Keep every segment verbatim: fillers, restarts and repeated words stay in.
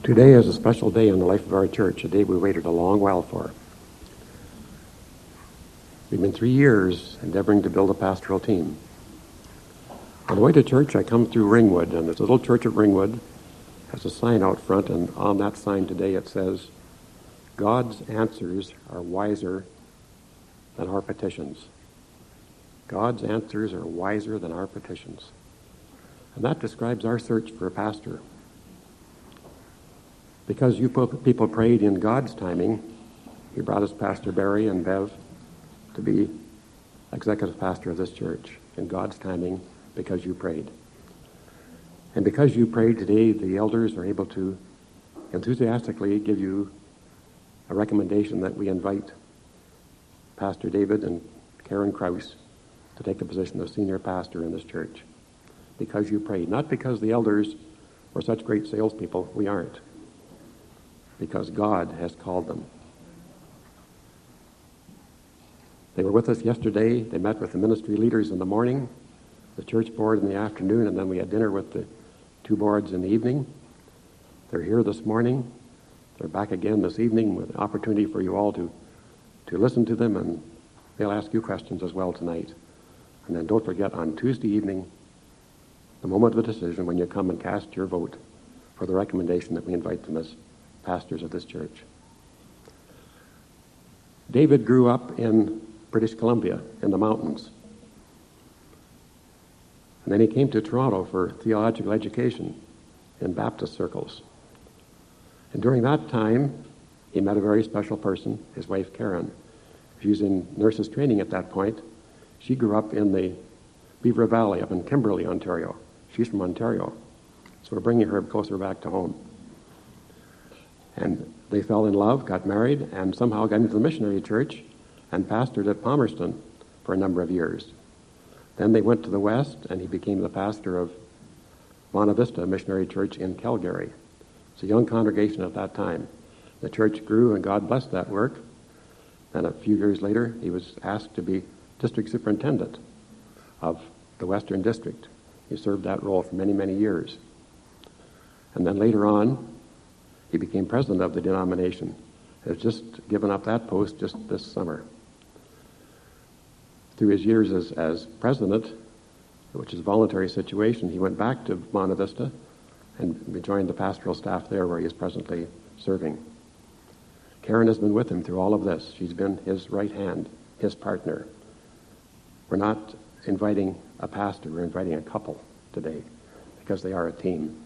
Today is a special day in the life of our church, a day we waited a long while for. We've been three years endeavoring to build a pastoral team. On the way to church, I come through Ringwood, and this little church at Ringwood has a sign out front, and on that sign today it says, God's answers are wiser than our petitions. God's answers are wiser than our petitions. And that describes our search for a pastor. Because you people prayed in God's timing, He brought us Pastor Barry and Bev to be executive pastor of this church in God's timing, because you prayed. And because you prayed today, the elders are able to enthusiastically give you a recommendation that we invite Pastor David and Karen Krause to take the position of senior pastor in this church. Because you prayed. Not because the elders were such great salespeople. We aren't. Because God has called them. They were with us yesterday. They met with the ministry leaders in the morning, the church board in the afternoon, and then we had dinner with the two boards in the evening. They're here this morning. They're back again this evening with an opportunity for you all to, to listen to them, and they'll ask you questions as well tonight. And then don't forget, on Tuesday evening, the moment of the decision, when you come and cast your vote for the recommendation that we invite them as pastors of this church. David grew up in British Columbia, in the mountains. And then he came to Toronto for theological education in Baptist circles. And during that time, he met a very special person, his wife Karen. She was in nurses training at that point. She grew up in the Beaver Valley, up in Kimberley, Ontario. She's from Ontario. So we're bringing her closer back to home. And they fell in love, got married, and somehow got into the missionary church and pastored at Palmerston for a number of years. Then they went to the west, and he became the pastor of Monte Vista Missionary Church in Calgary. It's a young congregation at that time. The church grew, and God blessed that work. Then a few years later, he was asked to be district superintendent of the Western District. He served that role for many, many years. And then later on, he became president of the denomination. He has just given up that post just this summer. Through his years as, as president, which is a voluntary situation, he went back to Monte Vista and joined the pastoral staff there, where he is presently serving. Karen has been with him through all of this. She's been his right hand, his partner. We're not inviting a pastor, we're inviting a couple today, because they are a team.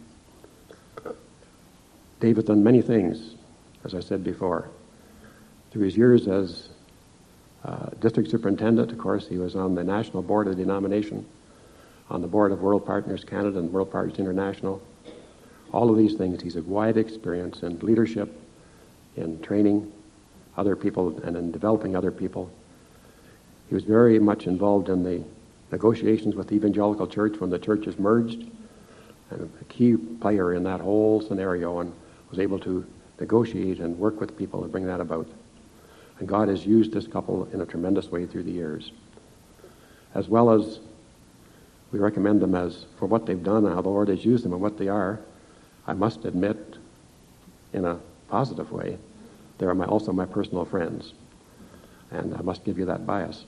David's done many things, as I said before. Through his years as uh, district superintendent, of course, he was on the national board of the denomination, on the board of World Partners Canada and World Partners International. All of these things, he's a wide experience in leadership, in training other people, and in developing other people. He was very much involved in the negotiations with the Evangelical Church when the churches merged, and a key player in that whole scenario, and was able to negotiate and work with people to bring that about. And God has used this couple in a tremendous way through the years. As well as we recommend them as for what they've done and how the Lord has used them and what they are, I must admit, in a positive way, they are my, also my personal friends. And I must give you that bias.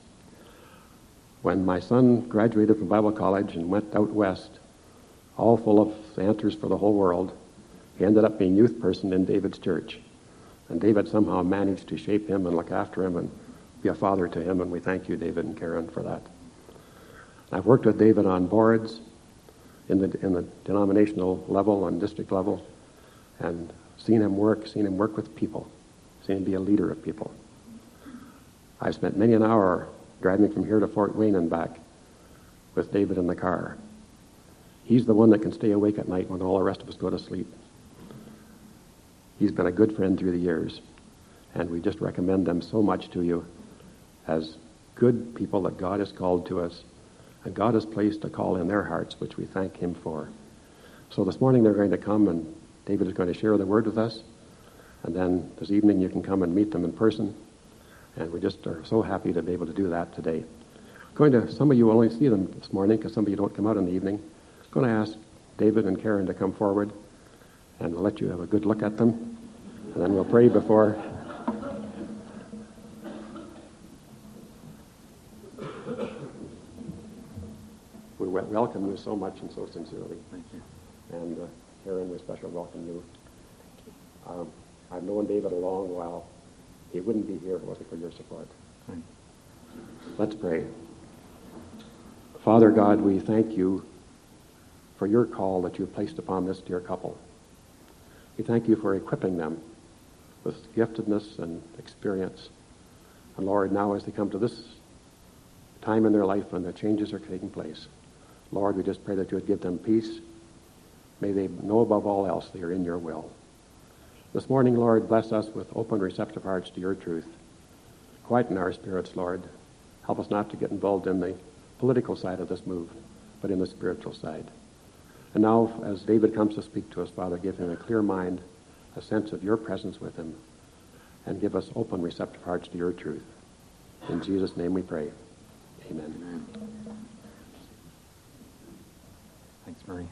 When my son graduated from Bible college and went out west, all full of answers for the whole world, he ended up being youth person in David's church. And David somehow managed to shape him and look after him and be a father to him, and we thank you, David and Karen, for that. I've worked with David on boards in the in the denominational level and district level, and seen him work, seen him work with people, seen him be a leader of people. I've spent many an hour driving from here to Fort Wayne and back with David in the car. He's the one that can stay awake at night when all the rest of us go to sleep. He's been a good friend through the years, and we just recommend them so much to you as good people that God has called to us, and God has placed a call in their hearts, which we thank Him for. So this morning they're going to come, and David is going to share the word with us, and then this evening you can come and meet them in person, and we just are so happy to be able to do that today. Going to, some of you will only see them this morning because some of you don't come out in the evening. I'm going to ask David and Karen to come forward, and we'll let you have a good look at them, and then we'll pray before. We welcome you so much and so sincerely. Thank you. And uh, Karen, we especially welcome you. Um, I've known David a long while. He wouldn't be here if it wasn't for your support. Thank Let's pray. Father God, we thank you for your call that you've placed upon this dear couple. We thank you for equipping them with giftedness and experience. And Lord, now as they come to this time in their life when the changes are taking place, Lord, we just pray that you would give them peace. May they know above all else they are in your will. This morning, Lord, bless us with open, receptive hearts to your truth. Quieten our spirits, Lord. Help us not to get involved in the political side of this move, but in the spiritual side. And now, as David comes to speak to us, Father, give him a clear mind, a sense of your presence with him, and give us open, receptive hearts to your truth. In Jesus' name we pray. Amen. Amen. Thanks, Marie.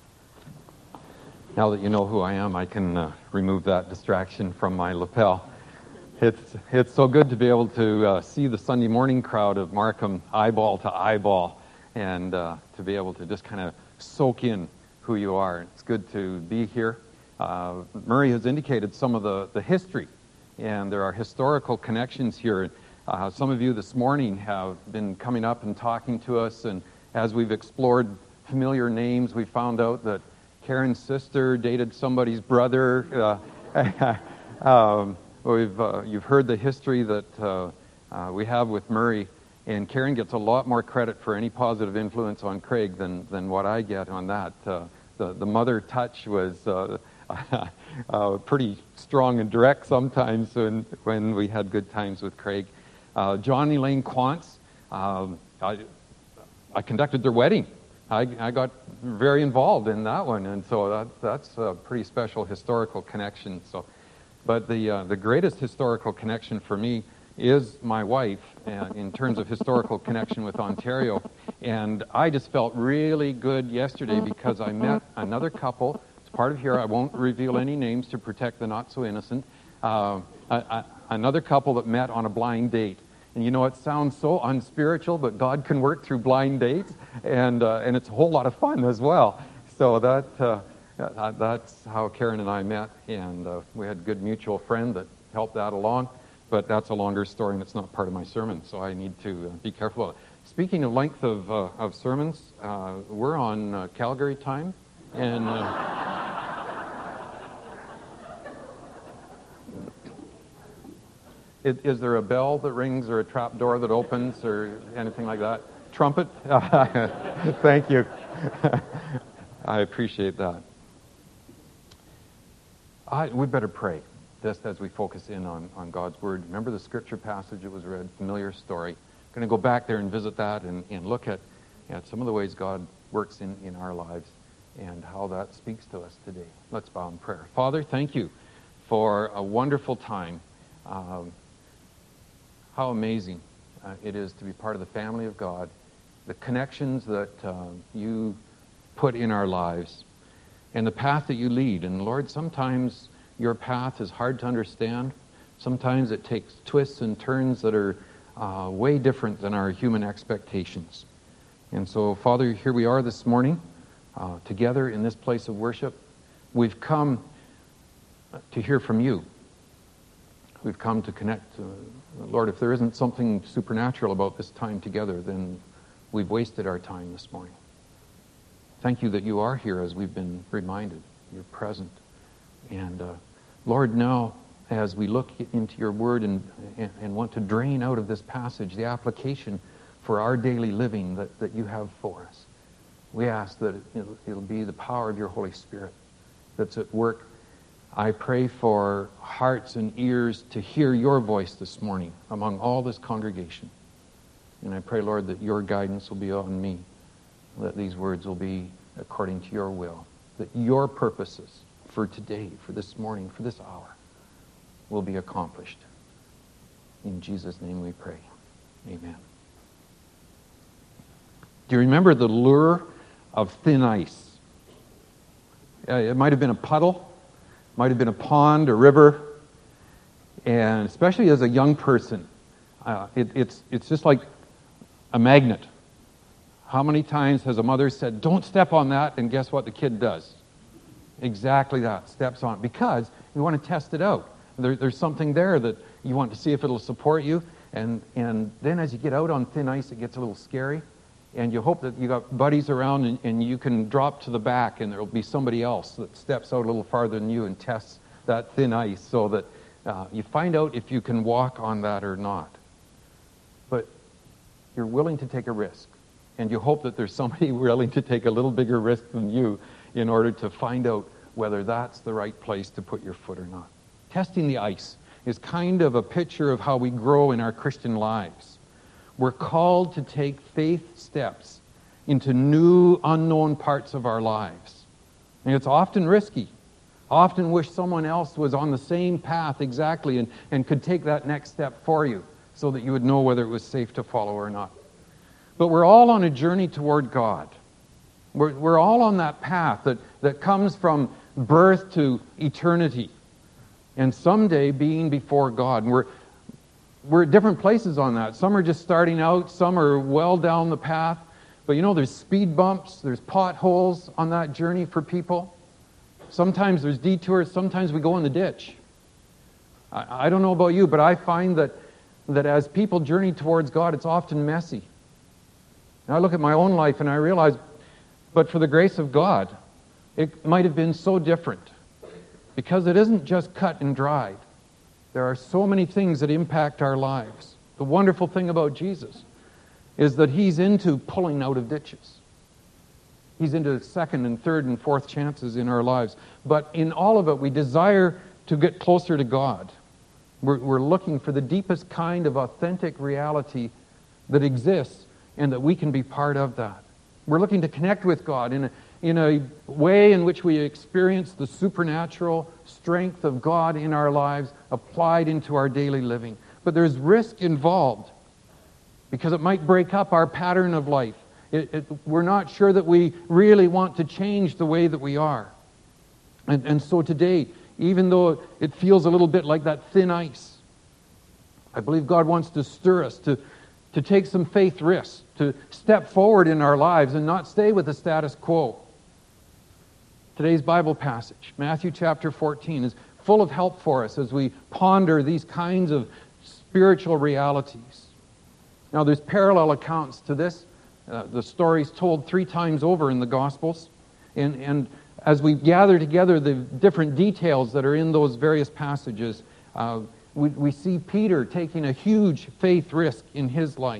Now that you know who I am, I can uh, remove that distraction from my lapel. It's it's so good to be able to uh, see the Sunday morning crowd of Markham eyeball to eyeball, and uh, to be able to just kind of soak in who you are. It's good to be here. Uh, Murray has indicated some of the, the history, and there are historical connections here. Uh, some of you this morning have been coming up and talking to us, and as we've explored familiar names, we found out that Karen's sister dated somebody's brother. Uh, um, we've uh, you've heard the history that uh, uh, we have with Murray, and Karen gets a lot more credit for any positive influence on Craig than than what I get on that. Uh, the the mother touch was uh, uh, pretty strong and direct sometimes when when we had good times with Craig. Uh, John and Elaine Quantz, um, I I conducted their wedding. I, I got very involved in that one, and so that, that's a pretty special historical connection. So, but the uh, the greatest historical connection for me is my wife, uh, in terms of historical connection with Ontario. And I just felt really good yesterday because I met another couple. It's part of here. I won't reveal any names to protect the not so innocent. Uh, a, a, another couple that met on a blind date. And you know, it sounds so unspiritual, but God can work through blind dates, and uh, and it's a whole lot of fun as well. So that uh, that's how Karen and I met, and uh, we had a good mutual friend that helped that along. But that's a longer story, and it's not part of my sermon, so I need to uh, be careful. Speaking of length of uh, of sermons, uh, we're on uh, Calgary time, and. Uh, Is, is there a bell that rings or a trap door that opens or anything like that? Trumpet? Thank you. I appreciate that. I, we better pray just as we focus in on, on God's Word. Remember the scripture passage that was read, familiar story. I'm going to go back there and visit that and, and look at, at some of the ways God works in, in our lives and how that speaks to us today. Let's bow in prayer. Father, thank you for a wonderful time. Um, How amazing uh, it is to be part of the family of God, the connections that uh, you put in our lives, and the path that you lead. And Lord, sometimes your path is hard to understand. Sometimes it takes twists and turns that are uh, way different than our human expectations. And so, Father, here we are this morning, uh, together in this place of worship. We've come to hear from you. We've come to connect. Uh, Lord, if there isn't something supernatural about this time together, then we've wasted our time this morning. Thank you that you are here, as we've been reminded. You're present. And uh, Lord, now, as we look into your word and, and, and want to drain out of this passage the application for our daily living that, that you have for us, we ask that it'll, it'll be the power of your Holy Spirit that's at work. I pray for hearts and ears to hear your voice this morning among all this congregation. And I pray, Lord, that your guidance will be on me, that these words will be according to your will, that your purposes for today, for this morning, for this hour, will be accomplished. In Jesus' name we pray. Amen. Do you remember the lure of thin ice? Uh, it might have been a puddle. Might have been a pond, a river, and especially as a young person, uh, it, it's it's just like a magnet. How many times has a mother said, "Don't step on that," and guess what the kid does? Exactly that, steps on it, because you want to test it out. There, there's something there that you want to see if it'll support you, and and then as you get out on thin ice, it gets a little scary, and you hope that you got buddies around and, and you can drop to the back, and there'll be somebody else that steps out a little farther than you and tests that thin ice, so that uh, you find out if you can walk on that or not. But you're willing to take a risk, and you hope that there's somebody willing to take a little bigger risk than you in order to find out whether that's the right place to put your foot or not. Testing the ice is kind of a picture of how we grow in our Christian lives. We're called to take faith steps into new, unknown parts of our lives. And it's often risky. Often wish someone else was on the same path exactly and, and could take that next step for you so that you would know whether it was safe to follow or not. But we're all on a journey toward God. We're, we're all on that path that, that comes from birth to eternity and someday being before God. And we're, we're at different places on that. Some are just starting out. Some are well down the path. But you know, there's speed bumps. There's potholes on that journey for people. Sometimes there's detours. Sometimes we go in the ditch. I, I don't know about you, but I find that, that as people journey towards God, it's often messy. And I look at my own life and I realize, but for the grace of God, it might have been so different. Because it isn't just cut and dried. There are so many things that impact our lives. The wonderful thing about Jesus is that He's into pulling out of ditches. He's into second and third and fourth chances in our lives. But in all of it, we desire to get closer to God. We're, we're looking for the deepest kind of authentic reality that exists and that we can be part of that. We're looking to connect with God in a, in a way in which we experience the supernatural strength of God in our lives applied into our daily living. But there's risk involved because it might break up our pattern of life. It, it, we're not sure that we really want to change the way that we are. And, and so today, even though it feels a little bit like that thin ice, I believe God wants to stir us to, to take some faith risks, to step forward in our lives and not stay with the status quo. Today's Bible passage, Matthew chapter fourteen, is full of help for us as we ponder these kinds of spiritual realities. Now, there's parallel accounts to this. Uh, the story's told three times over in the Gospels. And, and as we gather together the different details that are in those various passages, uh, we, we see Peter taking a huge faith risk in his life.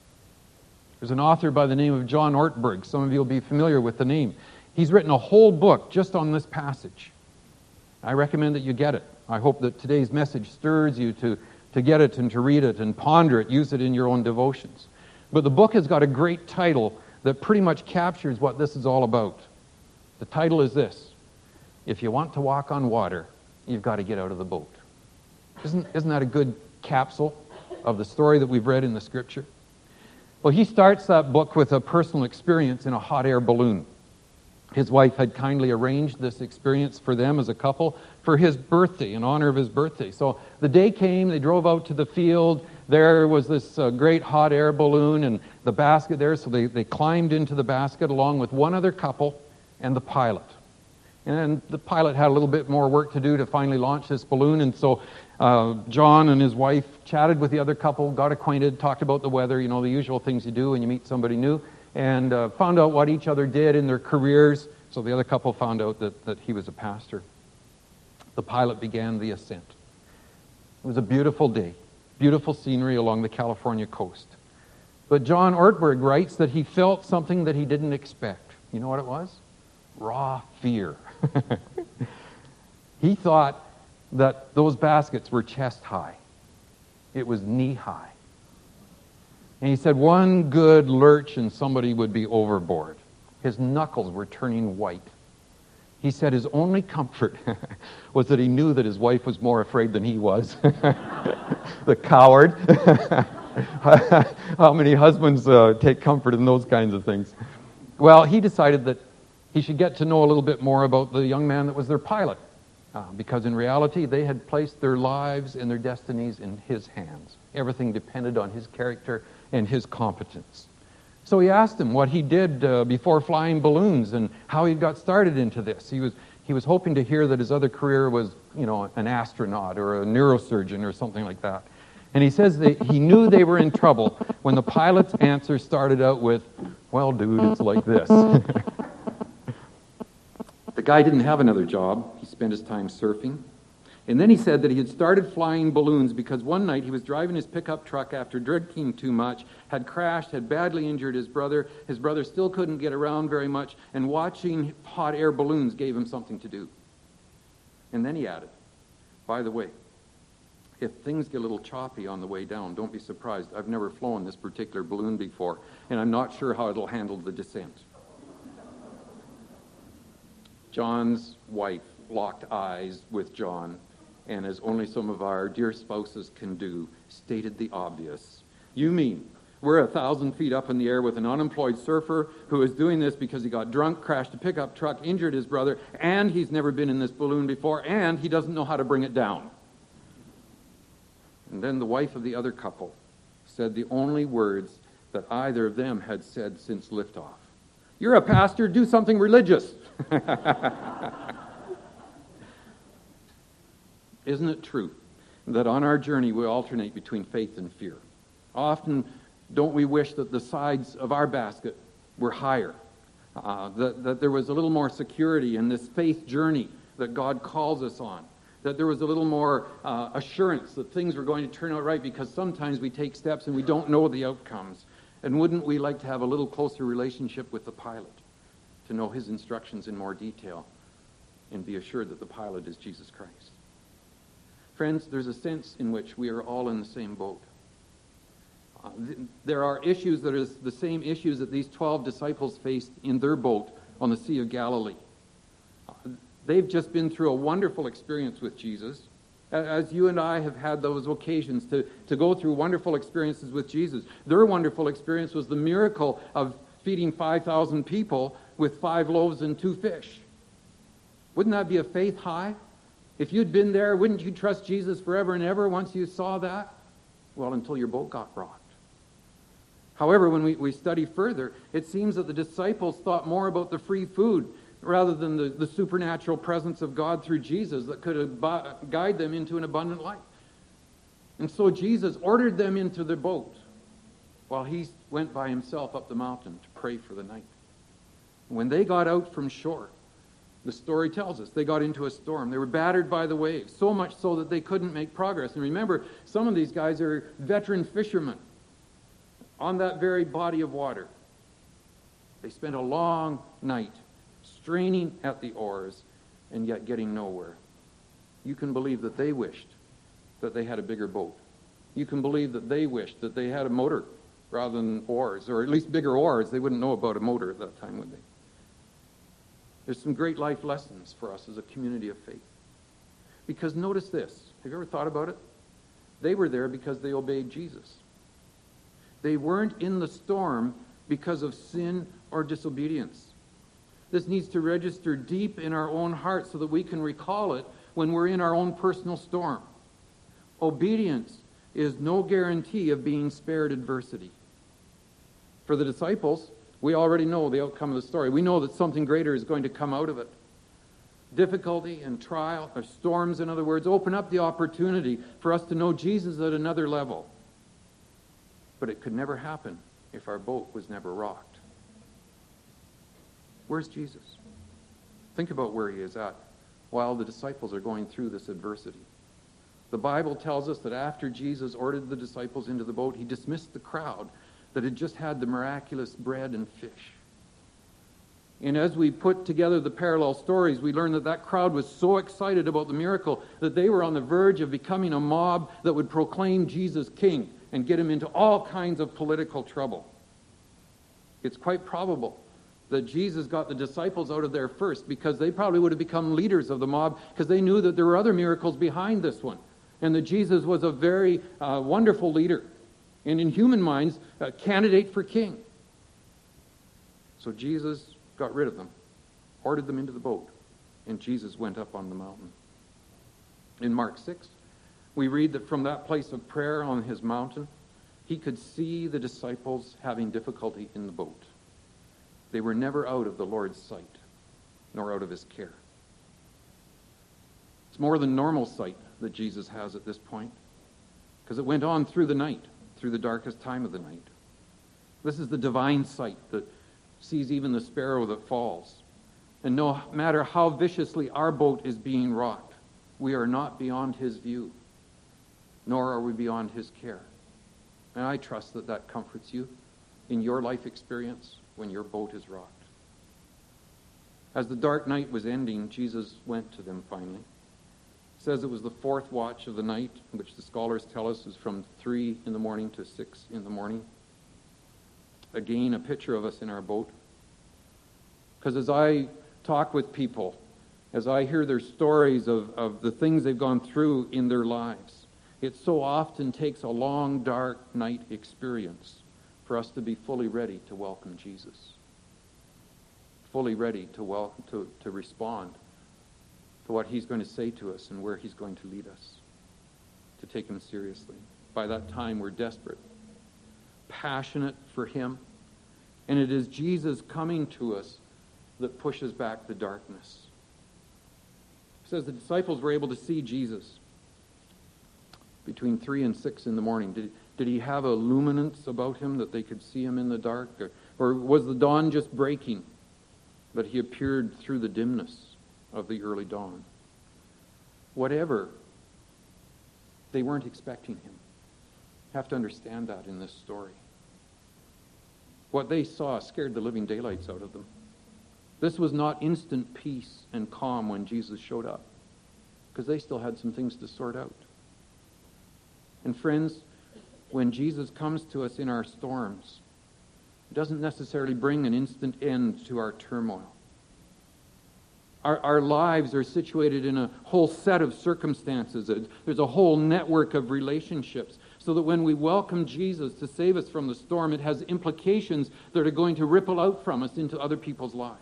There's an author by the name of John Ortberg. Some of you will be familiar with the name. He's written a whole book just on this passage. I recommend that you get it. I hope that today's message stirs you to, to get it and to read it and ponder it, use it in your own devotions. But the book has got a great title that pretty much captures what this is all about. The title is this: If you want to walk on water, you've got to get out of the boat. Isn't, isn't that a good capsule of the story that we've read in the Scripture? Well, he starts that book with a personal experience in a hot air balloon. His wife had kindly arranged this experience for them as a couple for his birthday, in honor of his birthday. So the day came, they drove out to the field. There was this uh, great hot air balloon and the basket there, so they, they climbed into the basket along with one other couple and the pilot. And the pilot had a little bit more work to do to finally launch this balloon, and so uh, John and his wife chatted with the other couple, got acquainted, talked about the weather, you know, the usual things you do when you meet somebody new, and uh, found out what each other did in their careers. So the other couple found out that, that he was a pastor. The pilot began the ascent. It was a beautiful day, beautiful scenery along the California coast. But John Ortberg writes that he felt something that he didn't expect. You know what it was? Raw fear. He thought that those baskets were chest high. It was knee high. And he said one good lurch and somebody would be overboard. His knuckles were turning white. He said his only comfort was that he knew that his wife was more afraid than he was. The coward. How many husbands uh, take comfort in those kinds of things? Well, he decided that he should get to know a little bit more about the young man that was their pilot. Uh, because in reality, they had placed their lives and their destinies in his hands. Everything depended on his character and his competence. So he asked him what he did uh, before flying balloons and how he got started into this. He was he was hoping to hear that his other career was, you know, an astronaut or a neurosurgeon or something like that. And he says that he knew they were in trouble when the pilot's answer started out with, "Well, dude, it's like this." The guy didn't have another job. He spent his time surfing. And then he said that he had started flying balloons because one night he was driving his pickup truck after drinking too much, had crashed, had badly injured his brother. His brother still couldn't get around very much, and watching hot air balloons gave him something to do. And then he added, "By the way, if things get a little choppy on the way down, don't be surprised. I've never flown this particular balloon before, and I'm not sure how it'll handle the descent." John's wife locked eyes with John, and as only some of our dear spouses can do, stated the obvious. "You mean we're a thousand feet up in the air with an unemployed surfer who is doing this because he got drunk, crashed a pickup truck, injured his brother, and he's never been in this balloon before, and he doesn't know how to bring it down?" And then the wife of the other couple said the only words that either of them had said since liftoff. "You're a pastor, do something religious." Isn't it true that on our journey we alternate between faith and fear? Often, don't we wish that the sides of our basket were higher, uh, that, that there was a little more security in this faith journey that God calls us on, that there was a little more uh, assurance that things were going to turn out right, because sometimes we take steps and we don't know the outcomes. And wouldn't we like to have a little closer relationship with the pilot, to know his instructions in more detail and be assured that the pilot is Jesus Christ? Friends, there's a sense in which we are all in the same boat. Uh, th- there are issues that are the same issues that these twelve disciples faced in their boat on the Sea of Galilee. Uh, they've just been through a wonderful experience with Jesus, as you and I have had those occasions to, to go through wonderful experiences with Jesus. Their wonderful experience was the miracle of feeding five thousand people with five loaves and two fish. Wouldn't that be a faith high? If you'd been there, wouldn't you trust Jesus forever and ever once you saw that? Well, until your boat got rocked. However, when we, we study further, it seems that the disciples thought more about the free food rather than the, the supernatural presence of God through Jesus that could ab- guide them into an abundant life. And so Jesus ordered them into the boat while he went by himself up the mountain to pray for the night. When they got out from shore, the story tells us they got into a storm. They were battered by the waves, so much so that they couldn't make progress. And remember, some of these guys are veteran fishermen on that very body of water. They spent a long night straining at the oars and yet getting nowhere. You can believe that they wished that they had a bigger boat. You can believe that they wished that they had a motor rather than oars, or at least bigger oars. They wouldn't know about a motor at that time, would they? There's some great life lessons for us as a community of faith. Because notice this. Have you ever thought about it? They were there because they obeyed Jesus. They weren't in the storm because of sin or disobedience. This needs to register deep in our own hearts so that we can recall it when we're in our own personal storm. Obedience is no guarantee of being spared adversity. For the disciples, we already know the outcome of the story. We know that something greater is going to come out of it. Difficulty and trial, or storms, in other words, open up the opportunity for us to know Jesus at another level. But it could never happen if our boat was never rocked. Where's Jesus? Think about where he is at while the disciples are going through this adversity. The Bible tells us that after Jesus ordered the disciples into the boat, he dismissed the crowd that had just had the miraculous bread and fish. And as we put together the parallel stories, we learn that that crowd was so excited about the miracle that they were on the verge of becoming a mob that would proclaim Jesus king and get him into all kinds of political trouble. It's quite probable that Jesus got the disciples out of there first, because they probably would have become leaders of the mob, because they knew that there were other miracles behind this one, and that Jesus was a very uh, wonderful leader, and in human minds, a candidate for king. So Jesus got rid of them, ordered them into the boat, and Jesus went up on the mountain. In Mark six, we read that from that place of prayer on his mountain, he could see the disciples having difficulty in the boat. They were never out of the Lord's sight, nor out of his care. It's more than normal sight that Jesus has at this point, because it went on through the night, through the darkest time of the night. This is the divine sight that sees even the sparrow that falls. And no matter how viciously our boat is being rocked, we are not beyond his view, nor are we beyond his care. And I trust that that comforts you in your life experience when your boat is rocked. As the dark night was ending, Jesus went to them finally. It says it was the fourth watch of the night, which the scholars tell us is from three in the morning to six in the morning. Again, a picture of us in our boat. Because as I talk with people, as I hear their stories of, of the things they've gone through in their lives, it so often takes a long, dark night experience for us to be fully ready to welcome Jesus. Fully ready to, wel- to, to respond to what he's going to say to us and where he's going to lead us, to take him seriously. By that time, we're desperate, passionate for him, and it is Jesus coming to us that pushes back the darkness. It says the disciples were able to see Jesus between three and six in the morning. Did, did he have a luminance about him that they could see him in the dark? Or, or was the dawn just breaking, but he appeared through the dimness of the early dawn? Whatever, they weren't expecting him. You have to understand that in this story. What they saw scared the living daylights out of them. This was not instant peace and calm when Jesus showed up, because they still had some things to sort out. And friends, when Jesus comes to us in our storms, it doesn't necessarily bring an instant end to our turmoil. Our, our lives are situated in a whole set of circumstances. There's a whole network of relationships, so that when we welcome Jesus to save us from the storm, it has implications that are going to ripple out from us into other people's lives.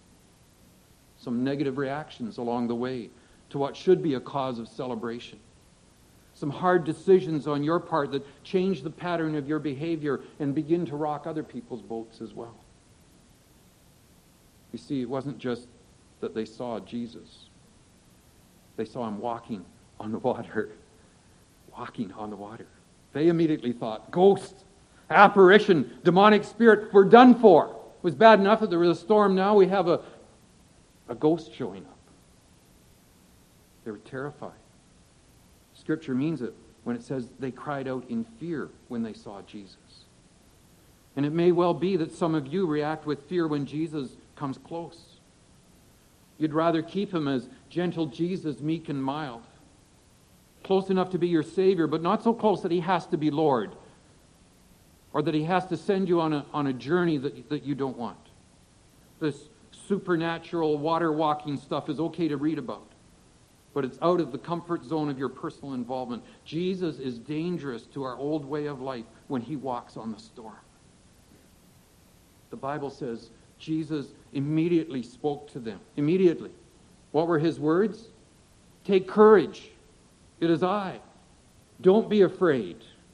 Some negative reactions along the way to what should be a cause of celebration. Some hard decisions on your part that change the pattern of your behavior and begin to rock other people's boats as well. You see, it wasn't just that they saw Jesus. They saw him walking on the water. Walking on the water. They immediately thought, ghost, apparition, demonic spirit, we're done for. It was bad enough that there was a storm. Now we have a, a ghost showing up. They were terrified. Scripture means it when it says they cried out in fear when they saw Jesus. And it may well be that some of you react with fear when Jesus comes close. You'd rather keep him as gentle Jesus, meek and mild. Close enough to be your Savior, but not so close that he has to be Lord. Or that he has to send you on a, on a journey that, that you don't want. This supernatural water walking stuff is okay to read about, but it's out of the comfort zone of your personal involvement. Jesus is dangerous to our old way of life when he walks on the storm. The Bible says Jesus immediately spoke to them. Immediately. What were his words? Take courage. It is I. Don't be afraid.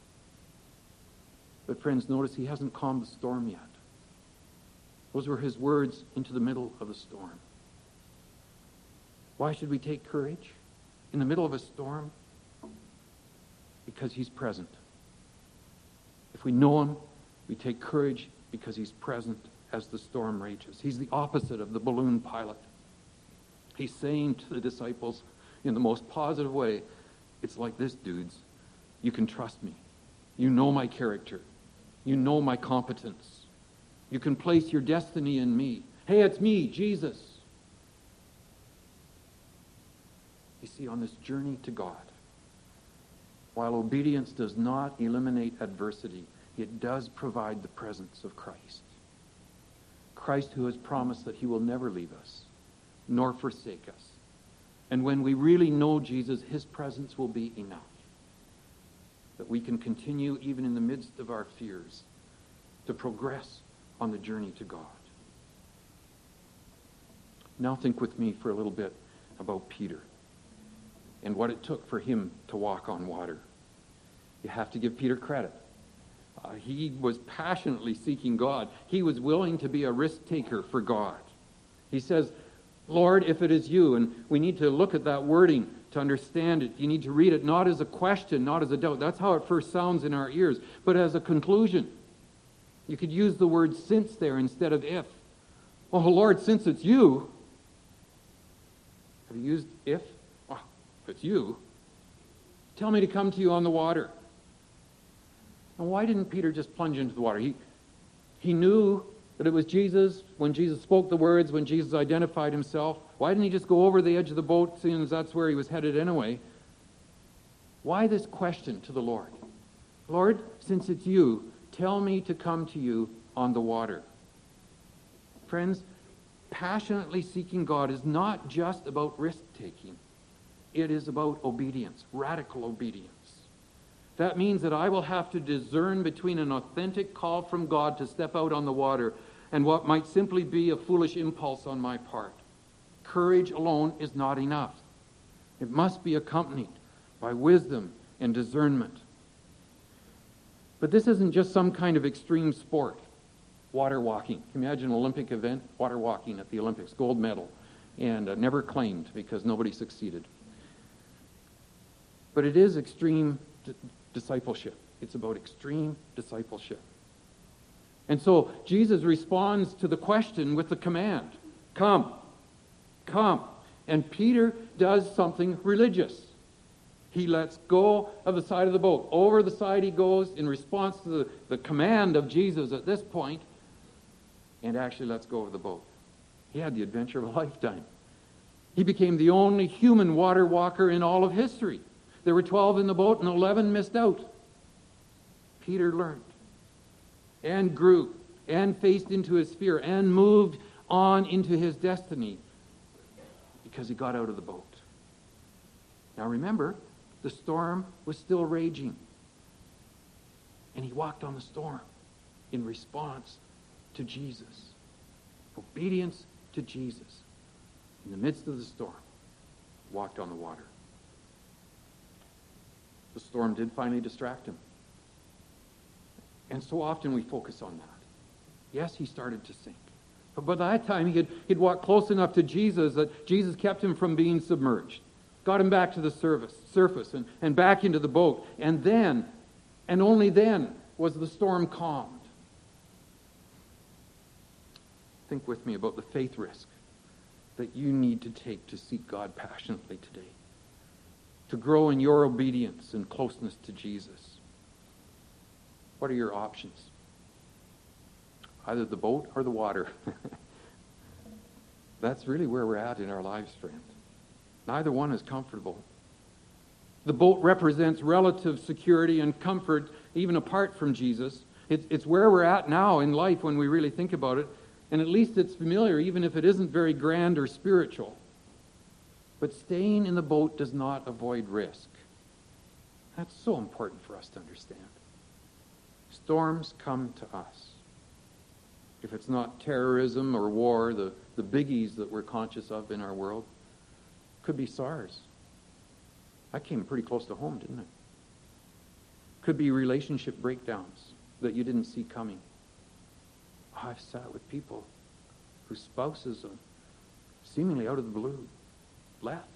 But friends, notice he hasn't calmed the storm yet. Those were his words into the middle of the storm. Why should we take courage in the middle of a storm? Because he's present. If we know him, we take courage because he's present as the storm rages. He's the opposite of the balloon pilot. He's saying to the disciples in the most positive way, it's like this, dudes. You can trust me. You know my character. You know my competence. You can place your destiny in me. Hey, it's me, Jesus. You see, on this journey to God, while obedience does not eliminate adversity, it does provide the presence of Christ. Christ who has promised that he will never leave us, nor forsake us. And when we really know Jesus, his presence will be enough. That we can continue, even in the midst of our fears, to progress on the journey to God. Now think with me for a little bit about Peter. and what it took for him to walk on water. You have to give Peter credit. Uh, he was passionately seeking God. He was willing to be a risk taker for God. He says, Lord, if it is you, and we need to look at that wording to understand it. You need to read it not as a question, not as a doubt. That's how it first sounds in our ears, but as a conclusion. You could use the word since there instead of if. Oh, Lord, since it's you. Have you used if? Oh, if it's you, tell me to come to you on the water. Now, why didn't Peter just plunge into the water? He, he knew that it was Jesus when Jesus spoke the words, when Jesus identified himself. Why didn't he just go over the edge of the boat, seeing as that's where he was headed anyway? Why this question to the Lord? Lord, since it's you, tell me to come to you on the water. Friends, passionately seeking God is not just about risk-taking. It is about obedience, radical obedience. That means that I will have to discern between an authentic call from God to step out on the water and what might simply be a foolish impulse on my part. Courage alone is not enough. It must be accompanied by wisdom and discernment. But this isn't just some kind of extreme sport, water walking. Can you imagine an Olympic event? Water walking at the Olympics, gold medal, and uh, never claimed because nobody succeeded. But it is extreme d- discipleship. It's about extreme discipleship. And so Jesus responds to the question with the command, come, come. And Peter does something religious. He lets go of the side of the boat. Over the side he goes in response to the, the command of Jesus at this point, and actually lets go of the boat. He had the adventure of a lifetime. He became the only human water walker in all of history. There were twelve in the boat and eleven missed out. Peter learned and grew and faced into his fear and moved on into his destiny because he got out of the boat. Now remember, the storm was still raging. And he walked on the storm in response to Jesus. Obedience to Jesus. In the midst of the storm, walked on the water. The storm did finally distract him. And so often we focus on that. Yes, he started to sink. But by that time, he had, he'd walked close enough to Jesus that Jesus kept him from being submerged. Got him back to the surface, surface and, and back into the boat. And then, and only then, was the storm calmed. Think with me about the faith risk that you need to take to seek God passionately today. To grow in your obedience and closeness to Jesus. What are your options? Either the boat or the water. That's really where we're at in our lives, friend. Neither one is comfortable. The boat represents relative security and comfort, even apart from Jesus. It's, it's where we're at now in life when we really think about it. And at least it's familiar, even if it isn't very grand or spiritual. But staying in the boat does not avoid risk. That's so important for us to understand. Storms come to us. If it's not terrorism or war, the, the biggies that we're conscious of in our world, could be SARS. That came pretty close to home, didn't it? Could be relationship breakdowns that you didn't see coming. Oh, I've sat with people whose spouses, are seemingly out of the blue, left.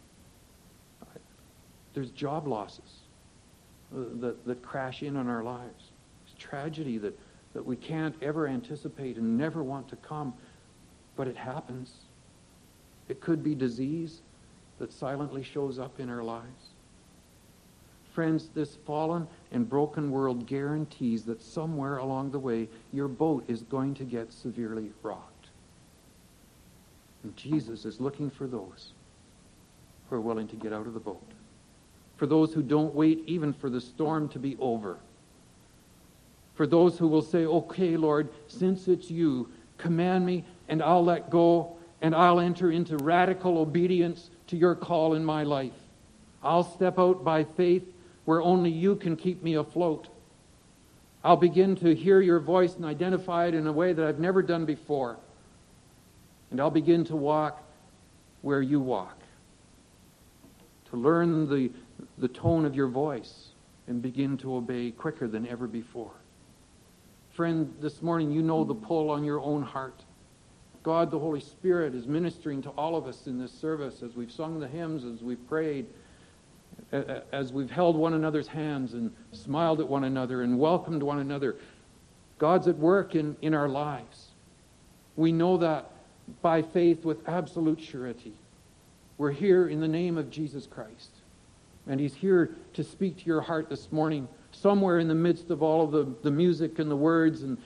There's job losses that, that crash in on our lives. There's tragedy that, that we can't ever anticipate and never want to come, but it happens. It could be disease that silently shows up in our lives. Friends, this fallen and broken world guarantees that somewhere along the way, your boat is going to get severely rocked. And Jesus is looking for those who are willing to get out of the boat. For those who don't wait even for the storm to be over. For those who will say, okay, Lord, since it's you, command me and I'll let go and I'll enter into radical obedience to your call in my life. I'll step out by faith where only you can keep me afloat. I'll begin to hear your voice and identify it in a way that I've never done before. And I'll begin to walk where you walk. to learn the, the tone of your voice and begin to obey quicker than ever before. Friend, this morning you know the pull on your own heart. God, the Holy Spirit, is ministering to all of us in this service as we've sung the hymns, as we've prayed, as we've held one another's hands and smiled at one another and welcomed one another. God's at work in, in our lives. We know that by faith with absolute surety. We're here in the name of Jesus Christ. And He's here to speak to your heart this morning, somewhere in the midst of all of the, the music and the words. And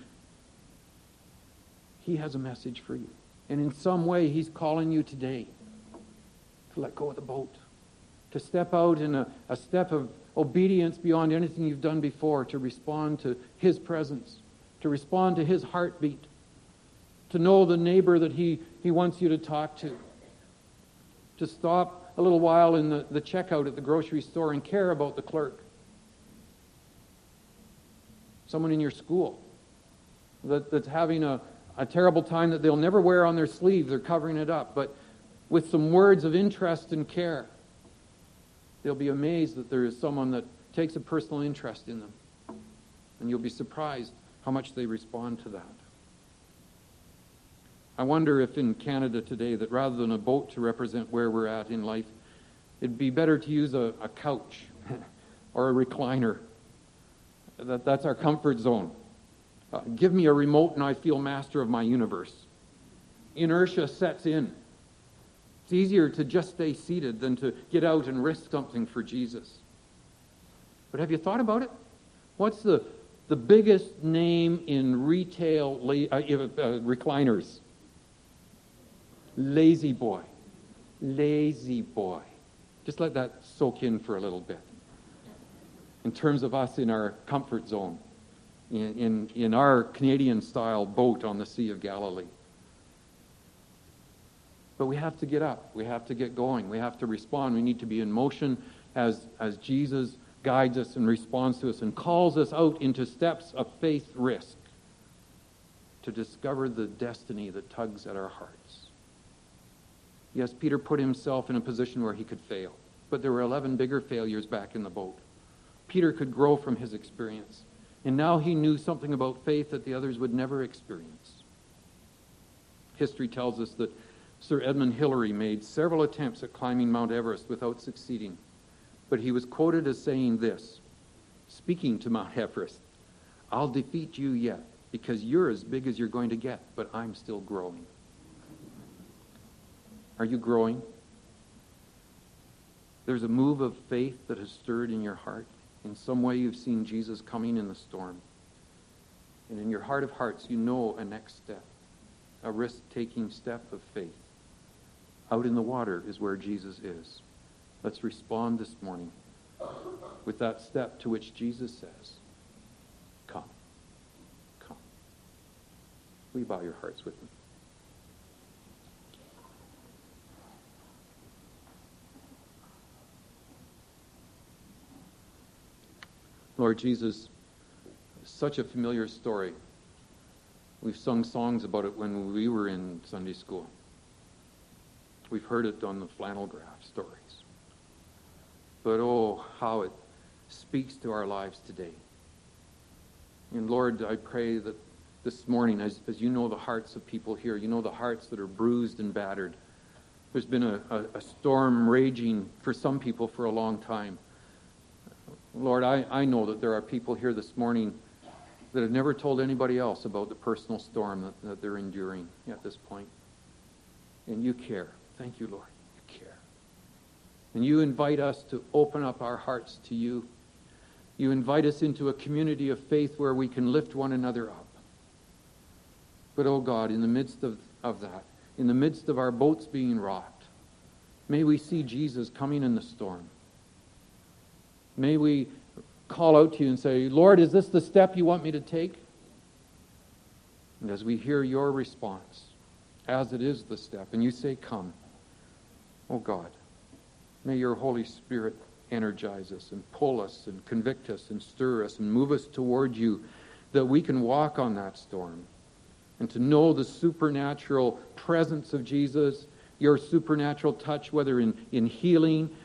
He has a message for you. And in some way, He's calling you today to let go of the boat, to step out in a, a step of obedience beyond anything you've done before, to respond to His presence, to respond to His heartbeat, to know the neighbor that He, he wants you to talk to, to stop a little while in the, the checkout at the grocery store and care about the clerk. Someone in your school that, that's having a, a terrible time that they'll never wear on their sleeve, they're covering it up, but with some words of interest and care, they'll be amazed that there is someone that takes a personal interest in them. And you'll be surprised how much they respond to that. I wonder if in Canada today, that rather than a boat to represent where we're at in life, it'd be better to use a, a couch or a recliner. That, that's our comfort zone. Uh, give me a remote and I feel master of my universe. Inertia sets in. It's easier to just stay seated than to get out and risk something for Jesus. But have you thought about it? What's the, the biggest name in retail la- uh, uh, recliners? Lazy Boy. Lazy Boy. Just let that soak in for a little bit. In terms of us in our comfort zone, in, in, in our Canadian-style boat on the Sea of Galilee. But we have to get up. We have to get going. We have to respond. We need to be in motion as, as Jesus guides us and responds to us and calls us out into steps of faith risk to discover the destiny that tugs at our hearts. Yes, Peter put himself in a position where he could fail, but there were eleven bigger failures back in the boat. Peter could grow from his experience, and now he knew something about faith that the others would never experience. History tells us that Sir Edmund Hillary made several attempts at climbing Mount Everest without succeeding, but he was quoted as saying this, speaking to Mount Everest, "I'll defeat you yet, because you're as big as you're going to get, but I'm still growing." Are you growing? There's a move of faith that has stirred in your heart. In some way you've seen Jesus coming in the storm. And in your heart of hearts, you know a next step, a risk-taking step of faith. Out in the water is where Jesus is. Let's respond this morning with that step to which Jesus says, "Come, come." Will you bow your hearts with me? Lord Jesus, such a familiar story. We've sung songs about it when we were in Sunday school. We've heard it on the flannel graph stories. But oh, how it speaks to our lives today. And Lord, I pray that this morning, as, as you know the hearts of people here, you know the hearts that are bruised and battered. There's been a, a, a storm raging for some people for a long time. Lord, I, I know that there are people here this morning that have never told anybody else about the personal storm that, that they're enduring at this point. And you care. Thank you, Lord. You care. And you invite us to open up our hearts to you. You invite us into a community of faith where we can lift one another up. But, oh God, in the midst of, of that, in the midst of our boats being rocked, may we see Jesus coming in the storm. May we call out to you and say, "Lord, is this the step you want me to take?" And as we hear your response, as it is the step, and you say, "Come," oh God, may your Holy Spirit energize us and pull us and convict us and stir us and move us toward you, that we can walk on that storm and to know the supernatural presence of Jesus, your supernatural touch, whether in, in healing,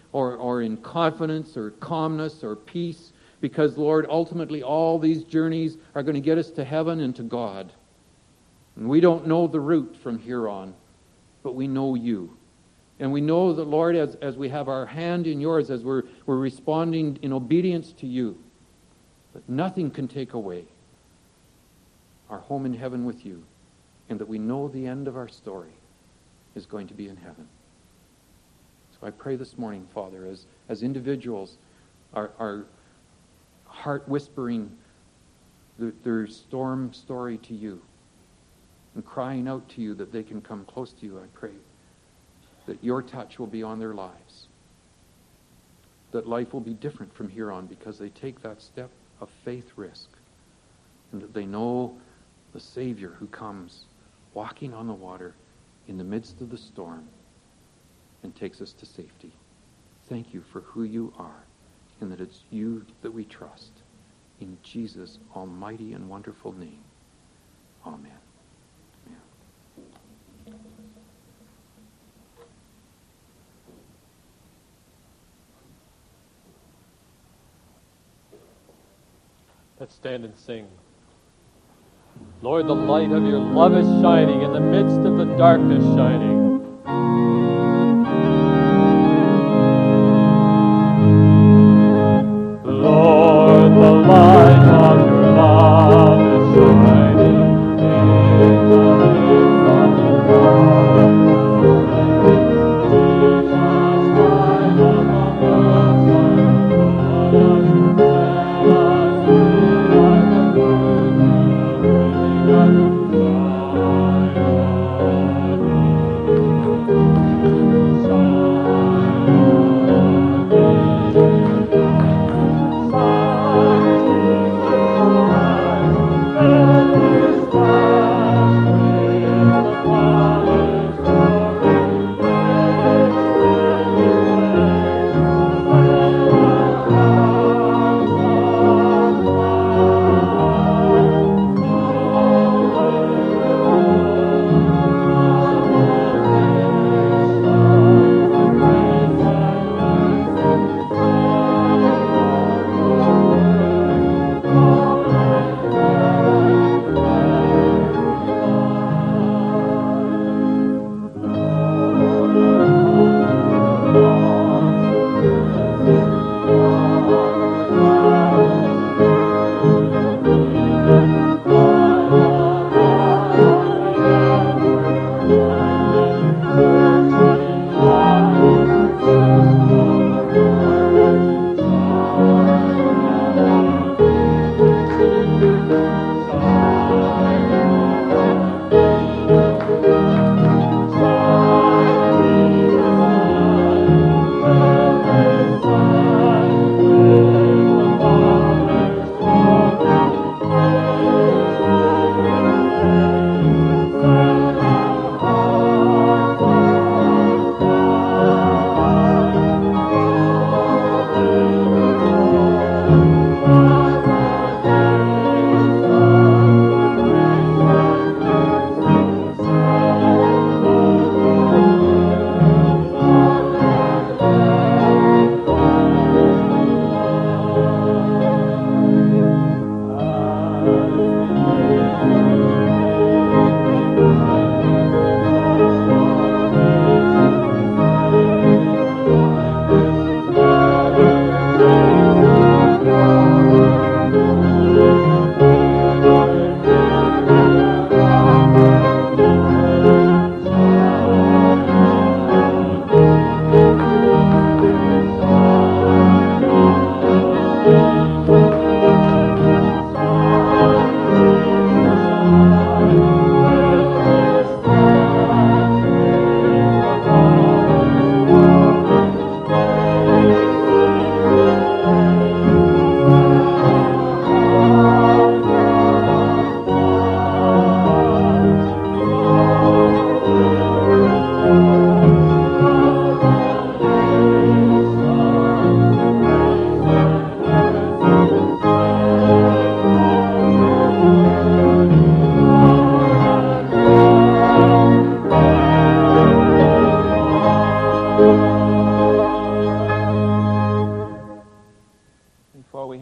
or, or in confidence or calmness or peace, because, Lord, ultimately all these journeys are going to get us to heaven and to God. And we don't know the route from here on, but we know you. And we know that, Lord, as, as we have our hand in yours, as we're, we're responding in obedience to you, that nothing can take away our home in heaven with you, and that we know the end of our story is going to be in heaven. So I pray this morning, Father, as, as individuals are, are heart whispering their, their storm story to you and crying out to you that they can come close to you, I pray that your touch will be on their lives, that life will be different from here on because they take that step of faith risk, and that they know the Savior who comes walking on the water in the midst of the storm and takes us to safety. Thank you for who you are, and that it's you that we trust. In Jesus' almighty and wonderful name. Amen. Let's stand and sing. Lord, the light of your love is shining in the midst of the darkness shining. Lord, the light of your love is shining in the midst of the darkness.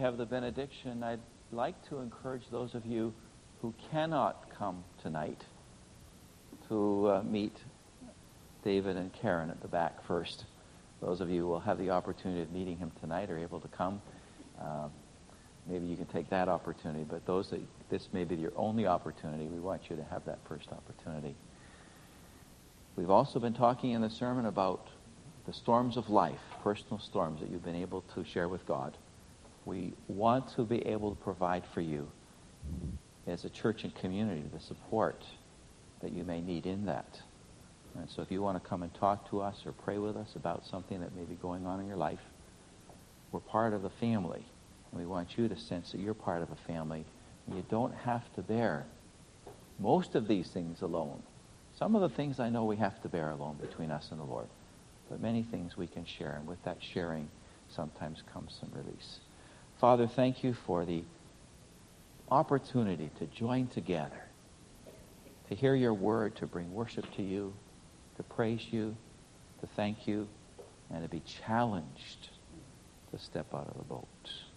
have the benediction, I'd like to encourage those of you who cannot come tonight to uh, meet David and Karen at the back first. Those of you who will have the opportunity of meeting him tonight are able to come. Uh, maybe you can take that opportunity, but those that this may be your only opportunity, we want you to have that first opportunity. We've also been talking in the sermon about the storms of life, personal storms that you've been able to share with God. We want to be able to provide for you as a church and community the support that you may need in that. And so if you want to come and talk to us or pray with us about something that may be going on in your life, we're part of a family. And we want you to sense that you're part of a family. And you don't have to bear most of these things alone. Some of the things I know we have to bear alone between us and the Lord. But many things we can share. And with that sharing sometimes comes some release. Father, thank you for the opportunity to join together, to hear your word, to bring worship to you, to praise you, to thank you, and to be challenged to step out of the boat.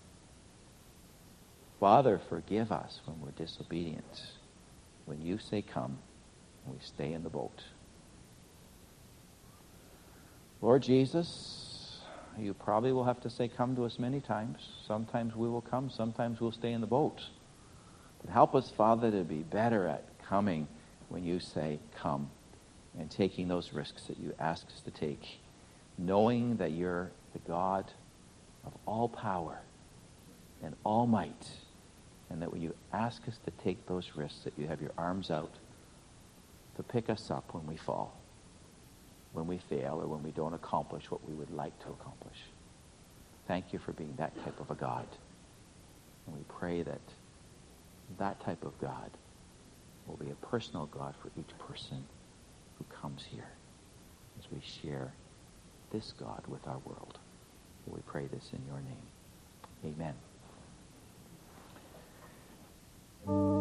Father, forgive us when we're disobedient. When you say come, we stay in the boat. Lord Jesus, you probably will have to say come to us many times. Sometimes we will come, sometimes we'll stay in the boat. But help us, Father, to be better at coming when you say come, and taking those risks that you ask us to take, knowing that you're the God of all power and all might, and that when you ask us to take those risks, that you have your arms out to pick us up when we fall, when we fail, or when we don't accomplish what we would like to accomplish. Thank you for being that type of a God. And we pray that that type of God will be a personal God for each person who comes here as we share this God with our world. We pray this in your name. Amen.